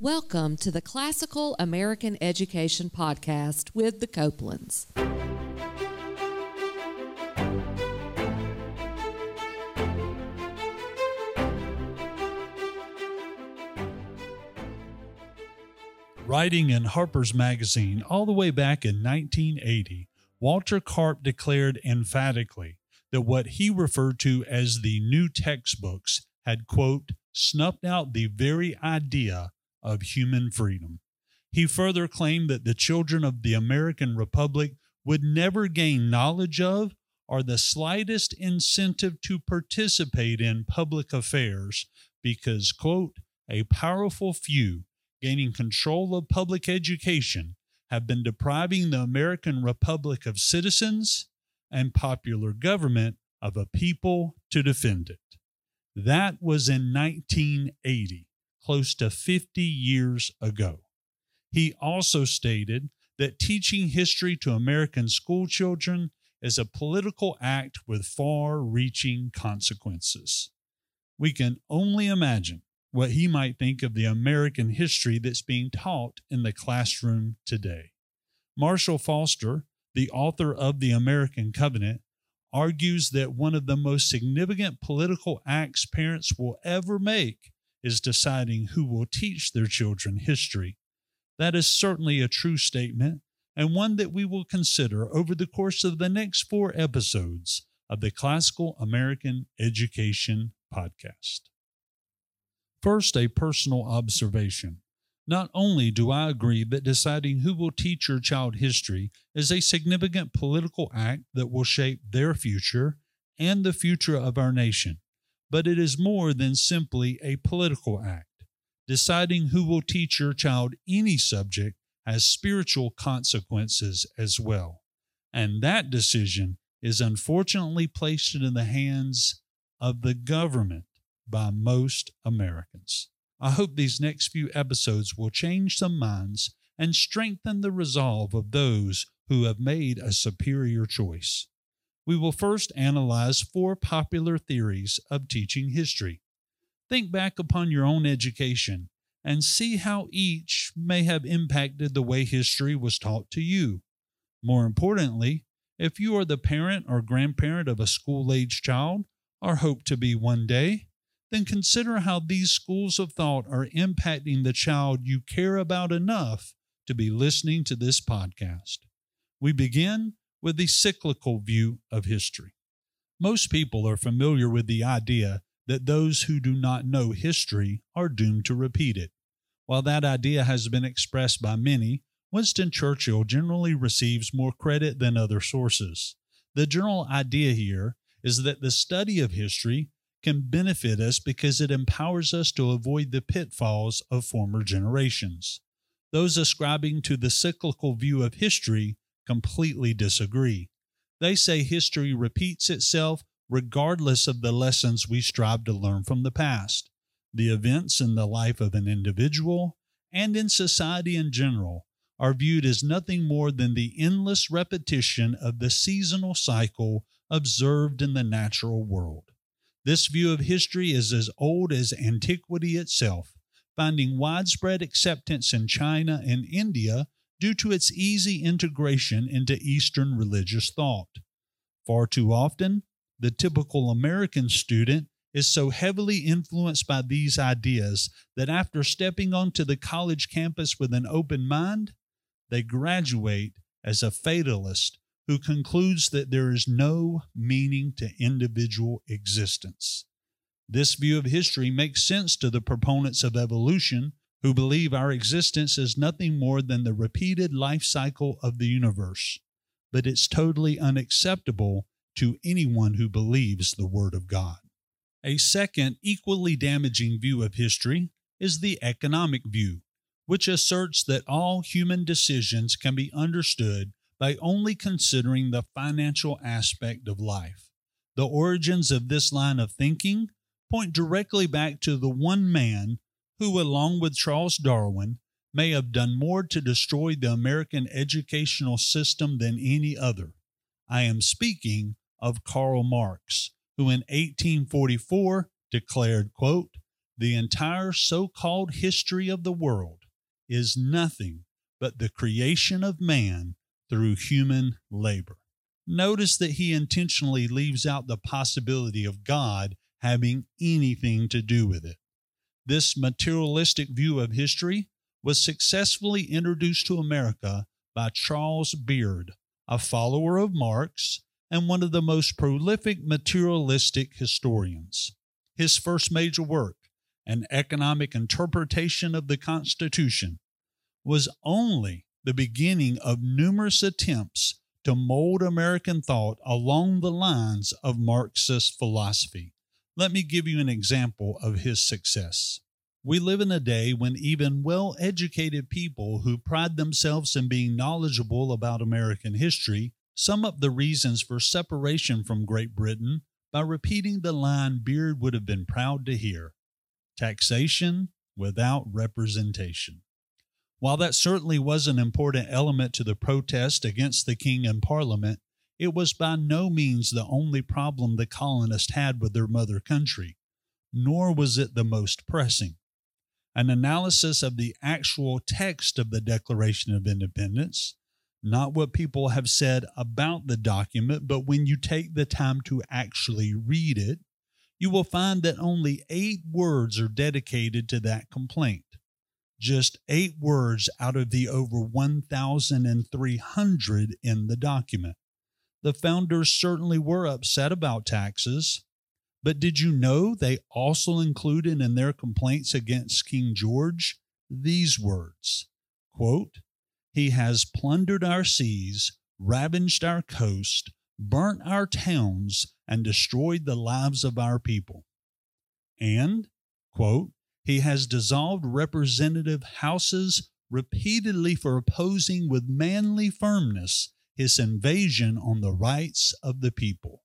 Welcome to the Classical American Education Podcast with the Copelands. Writing in Harper's Magazine all the way back in 1980, Walter Karp declared emphatically that what he referred to as the new textbooks had, quote, snuffed out the very idea of human freedom. He further claimed that the children of the American Republic would never gain knowledge of or the slightest incentive to participate in public affairs because, quote, a powerful few gaining control of public education have been depriving the American Republic of citizens and popular government of a people to defend it. That was in 1980. Close to 50 years ago. He also stated that teaching history to American school children is a political act with far-reaching consequences. We can only imagine what he might think of the American history that's being taught in the classroom today. Marshall Foster, the author of The American Covenant, argues that one of the most significant political acts parents will ever make is deciding who will teach their children history. That is certainly a true statement, and one that we will consider over the course of the next 4 episodes of the Classical American Education Podcast. First, a personal observation. Not only do I agree that deciding who will teach your child history is a significant political act that will shape their future and the future of our nation, but it is more than simply a political act. Deciding who will teach your child any subject has spiritual consequences as well, and that decision is unfortunately placed in the hands of the government by most Americans. I hope these next few episodes will change some minds and strengthen the resolve of those who have made a superior choice. We will first analyze 4 popular theories of teaching history. Think back upon your own education and see how each may have impacted the way history was taught to you. More importantly, if you are the parent or grandparent of a school-age child, or hope to be one day, then consider how these schools of thought are impacting the child you care about enough to be listening to this podcast. We begin with the cyclical view of history. Most people are familiar with the idea that those who do not know history are doomed to repeat it. While that idea has been expressed by many, Winston Churchill generally receives more credit than other sources. The general idea here is that the study of history can benefit us because it empowers us to avoid the pitfalls of former generations. Those ascribing to the cyclical view of history completely disagree. They say history repeats itself regardless of the lessons we strive to learn from the past. The events in the life of an individual and in society in general are viewed as nothing more than the endless repetition of the seasonal cycle observed in the natural world. This view of history is as old as antiquity itself, finding widespread acceptance in China and India due to its easy integration into Eastern religious thought. Far too often, the typical American student is so heavily influenced by these ideas that after stepping onto the college campus with an open mind, they graduate as a fatalist who concludes that there is no meaning to individual existence. This view of history makes sense to the proponents of evolution who believe our existence is nothing more than the repeated life cycle of the universe, but it's totally unacceptable to anyone who believes the Word of God. A second, equally damaging view of history is the economic view, which asserts that all human decisions can be understood by only considering the financial aspect of life. The origins of this line of thinking point directly back to the one man who, along with Charles Darwin, may have done more to destroy the American educational system than any other. I am speaking of Karl Marx, who in 1844 declared, quote, The entire so-called history of the world is nothing but the creation of man through human labor. Notice that he intentionally leaves out the possibility of God having anything to do with it. This materialistic view of history was successfully introduced to America by Charles Beard, a follower of Marx and one of the most prolific materialistic historians. His first major work, An Economic Interpretation of the Constitution, was only the beginning of numerous attempts to mold American thought along the lines of Marxist philosophy. Let me give you an example of his success. We live in a day when even well-educated people who pride themselves in being knowledgeable about American history sum up the reasons for separation from Great Britain by repeating the line Beard would have been proud to hear: taxation without representation. While that certainly was an important element to the protest against the king and parliament, it was by no means the only problem the colonists had with their mother country, nor was it the most pressing. An analysis of the actual text of the Declaration of Independence, not what people have said about the document, but when you take the time to actually read it, you will find that only 8 words are dedicated to that complaint. Just 8 words out of the over 1,300 in the document. The founders certainly were upset about taxes, but did you know they also included in their complaints against King George these words, quote, "He has plundered our seas, ravaged our coast, burnt our towns, and destroyed the lives of our people." And, quote, "He has dissolved representative houses repeatedly for opposing with manly firmness his invasion on the rights of the people."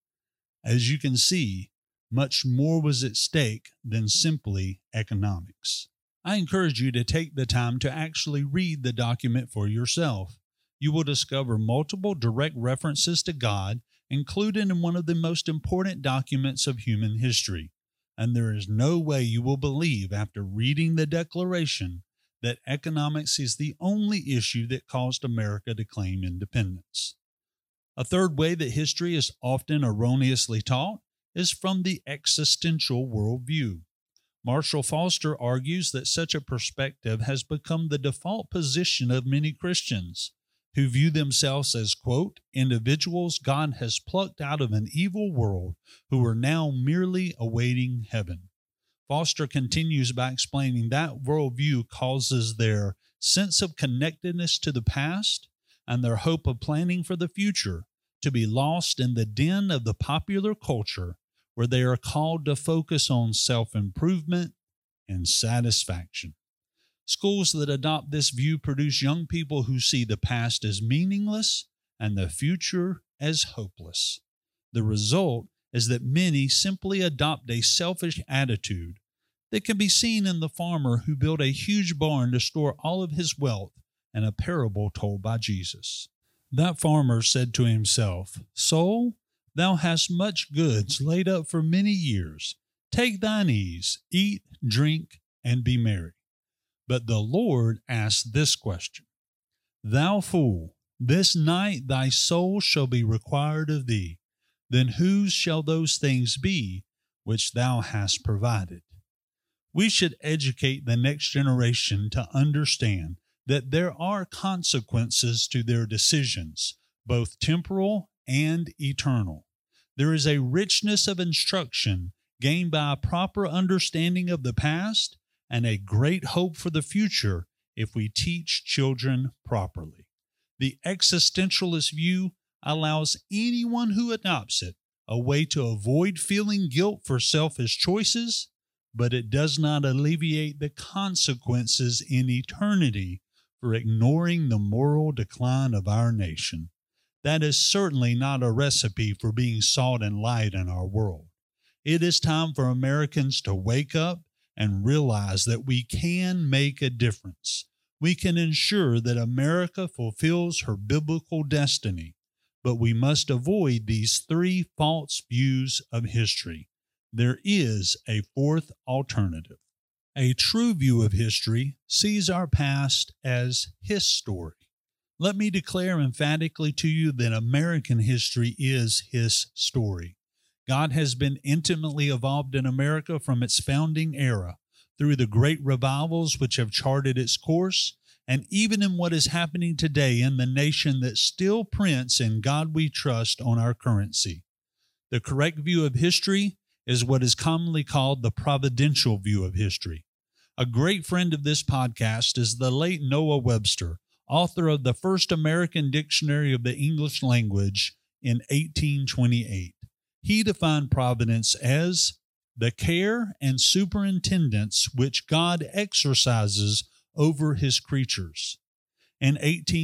As you can see, much more was at stake than simply economics. I encourage you to take the time to actually read the document for yourself. You will discover multiple direct references to God included in one of the most important documents of human history. And there is no way you will believe after reading the Declaration that economics is the only issue that caused America to claim independence. A third way that history is often erroneously taught is from the existential worldview. Marshall Foster argues that such a perspective has become the default position of many Christians who view themselves as, quote, "individuals God has plucked out of an evil world who are now merely awaiting heaven." Foster continues by explaining that worldview causes their sense of connectedness to the past and their hope of planning for the future to be lost in the den of the popular culture, where they are called to focus on self-improvement and satisfaction. Schools that adopt this view produce young people who see the past as meaningless and the future as hopeless. The result is that many simply adopt a selfish attitude that can be seen in the farmer who built a huge barn to store all of his wealth in a parable told by Jesus. That farmer said to himself, "Soul, thou hast much goods laid up for many years. Take thine ease, eat, drink, and be merry." But the Lord asked this question: "Thou fool, this night thy soul shall be required of thee. Then whose shall those things be which thou hast provided?" We should educate the next generation to understand that there are consequences to their decisions, both temporal and eternal. There is a richness of instruction gained by a proper understanding of the past and a great hope for the future if we teach children properly. The existentialist view allows anyone who adopts it a way to avoid feeling guilt for selfish choices, but it does not alleviate the consequences in eternity for ignoring the moral decline of our nation. That is certainly not a recipe for being salt and light in our world. It is time for Americans to wake up and realize that we can make a difference. We can ensure that America fulfills her biblical destiny, but we must avoid these 3 false views of history. there is a fourth alternative. A true view of history sees our past as his story. Let me declare emphatically to you that American history is his story. God has been intimately involved in America from its founding era, through the great revivals which have charted its course, and even in what is happening today in the nation that still prints "In God We Trust" on our currency. The correct view of history is what is commonly called the providential view of history. A great friend of this podcast is the late Noah Webster, author of the first American dictionary of the English language in 1828. He defined providence as the care and superintendence which God exercises over his creatures. In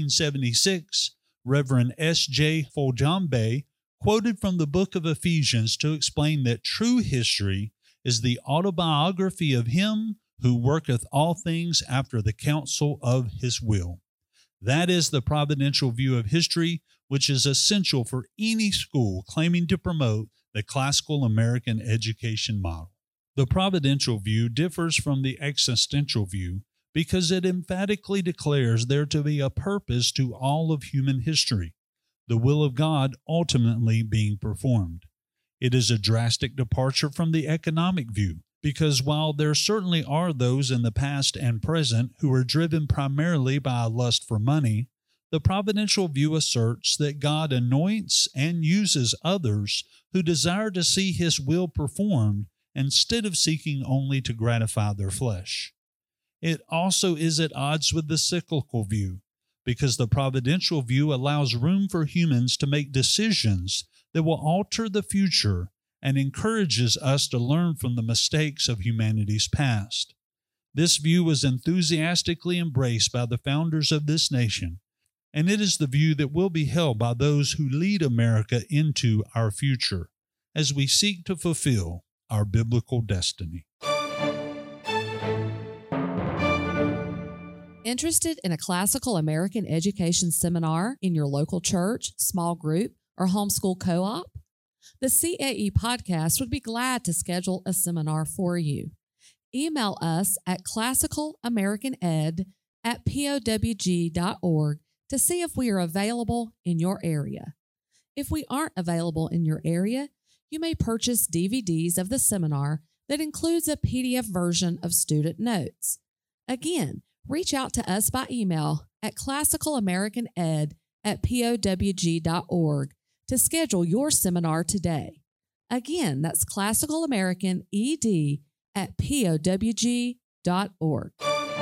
1876, Reverend S.J. Foljambe quoted from the book of Ephesians to explain that true history is the autobiography of him who worketh all things after the counsel of his will. That is the providential view of history, which is essential for any school claiming to promote the classical American education model. The providential view differs from the existential view because it emphatically declares there to be a purpose to all of human history, the will of God ultimately being performed. It is a drastic departure from the economic view, because while there certainly are those in the past and present who are driven primarily by a lust for money, the providential view asserts that God anoints and uses others who desire to see his will performed instead of seeking only to gratify their flesh. It also is at odds with the cyclical view, because the providential view allows room for humans to make decisions that will alter the future and encourages us to learn from the mistakes of humanity's past. This view was enthusiastically embraced by the founders of this nation, and it is the view that will be held by those who lead America into our future as we seek to fulfill our biblical destiny. Interested in a classical American education seminar in your local church, small group, or homeschool co-op? The CAE podcast would be glad to schedule a seminar for you. Email us at classicalamericaned@powg.org to see if we are available in your area. If we aren't available in your area, you may purchase DVDs of the seminar that includes a PDF version of student notes. Again, reach out to us by email at classicalamericaned@powg.org to schedule your seminar today. Again, that's classicalamericaned@powg.org.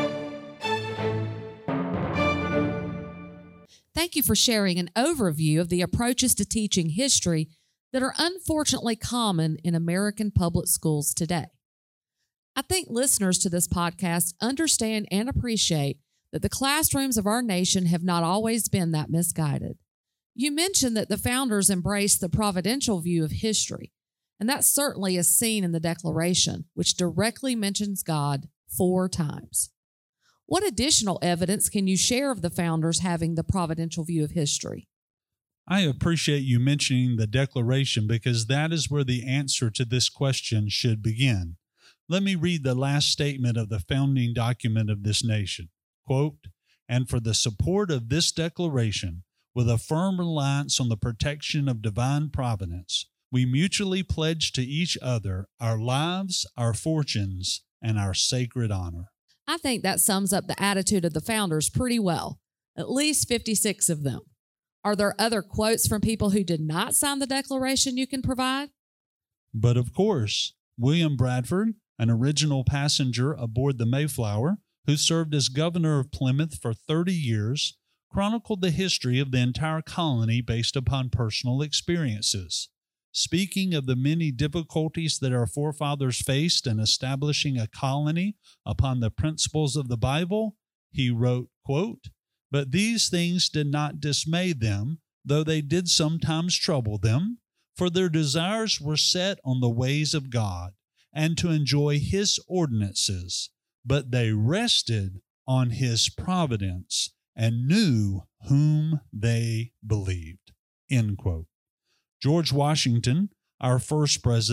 Thank you for sharing an overview of the approaches to teaching history that are unfortunately common in American public schools today. I think listeners to this podcast understand and appreciate that the classrooms of our nation have not always been that misguided. You mentioned that the founders embraced the providential view of history, and that certainly is seen in the Declaration, which directly mentions God 4 times. What additional evidence can you share of the founders having the providential view of history? I appreciate you mentioning the Declaration because that is where the answer to this question should begin. Let me read the last statement of the founding document of this nation. Quote, "And for the support of this declaration, with a firm reliance on the protection of divine providence, we mutually pledge to each other our lives, our fortunes, and our sacred honor." I think that sums up the attitude of the founders pretty well, at least 56 of them. Are there other quotes from people who did not sign the Declaration you can provide? But of course, William Bradford, an original passenger aboard the Mayflower, who served as governor of Plymouth for 30 years, chronicled the history of the entire colony based upon personal experiences. Speaking of the many difficulties that our forefathers faced in establishing a colony upon the principles of the Bible, he wrote, quote, "But these things did not dismay them, though they did sometimes trouble them, for their desires were set on the ways of God, and to enjoy his ordinances, but they rested on his providence, and knew whom they believed." End quote. George Washington, our first president,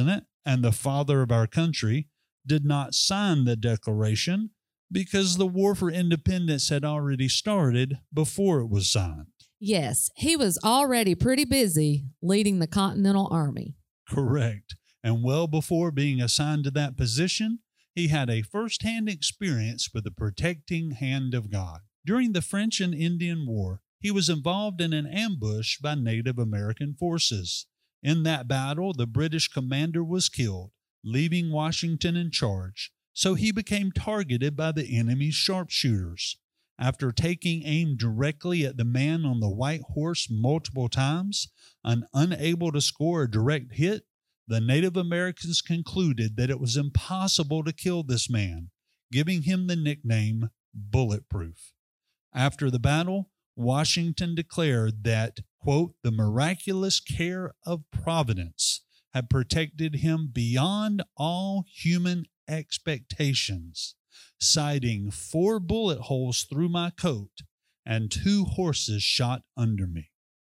and the father of our country, did not sign the Declaration because the War for Independence had already started before it was signed. Yes, he was already pretty busy leading the Continental Army. Correct. And well before being assigned to that position, he had a first-hand experience with the protecting hand of God. During the French and Indian War, he was involved in an ambush by Native American forces. In that battle, the British commander was killed, leaving Washington in charge, so he became targeted by the enemy's sharpshooters. After taking aim directly at the man on the white horse multiple times and unable to score a direct hit, the Native Americans concluded that it was impossible to kill this man, giving him the nickname Bulletproof. After the battle, Washington declared that, quote, the miraculous care of Providence had protected him beyond all human expectations, citing 4 bullet holes through my coat and 2 horses shot under me.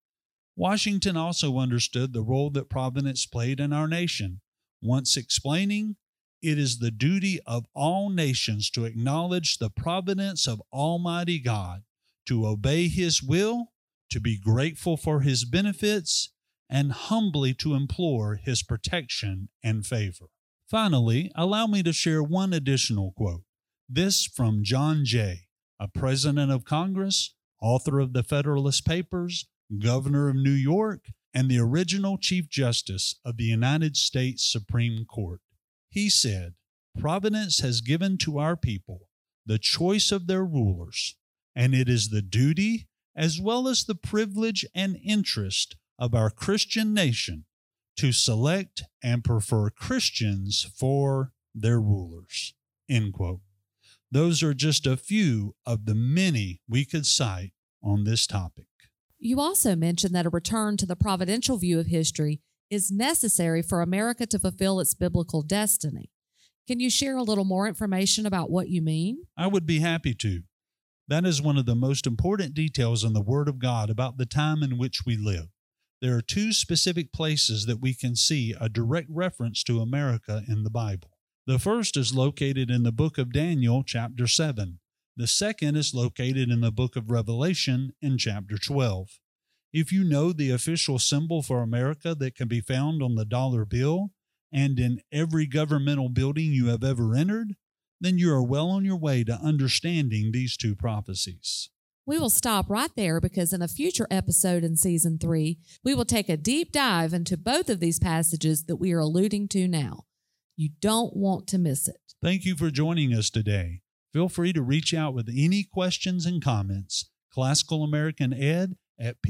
Washington also understood the role that Providence played in our nation, once explaining, it is the duty of all nations to acknowledge the providence of Almighty God, to obey His will, to be grateful for His benefits, and humbly to implore His protection and favor. Finally, allow me to share one additional quote. This from John Jay, a president of Congress, author of the Federalist Papers, governor of New York, and the original Chief Justice of the United States Supreme Court. He said, Providence has given to our people the choice of their rulers, and it is the duty as well as the privilege and interest of our Christian nation to select and prefer Christians for their rulers. End quote. Those are just a few of the many we could cite on this topic. You also mentioned that a return to the providential view of history is necessary for America to fulfill its biblical destiny. Can you share a little more information about what you mean? I would be happy to. That is one of the most important details in the Word of God about the time in which we live. There are 2 specific places that we can see a direct reference to America in the Bible. The first is located in the book of Daniel, chapter 7. The second is located in the book of Revelation in chapter 12. If you know the official symbol for America that can be found on the dollar bill and in every governmental building you have ever entered, then you are well on your way to understanding these 2 prophecies. We will stop right there because in a future episode in Season 3, we will take a deep dive into both of these passages that we are alluding to now. You don't want to miss it. Thank you for joining us today. Feel free to reach out with any questions and comments. Classical American Ed at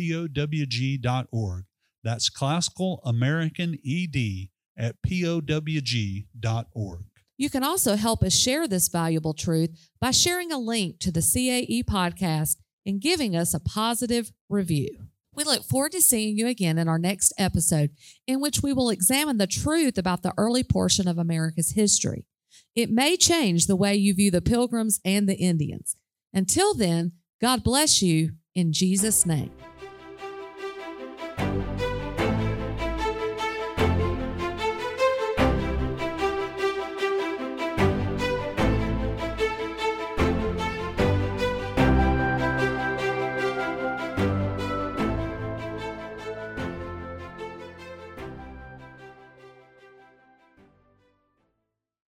POWG.org. That's Classical American ED at POWG.org. You can also help us share this valuable truth by sharing a link to the CAE podcast and giving us a positive review. We look forward to seeing you again in our next episode, in which we will examine the truth about the early portion of America's history. It may change the way you view the Pilgrims and the Indians. Until then, God bless you in Jesus' name.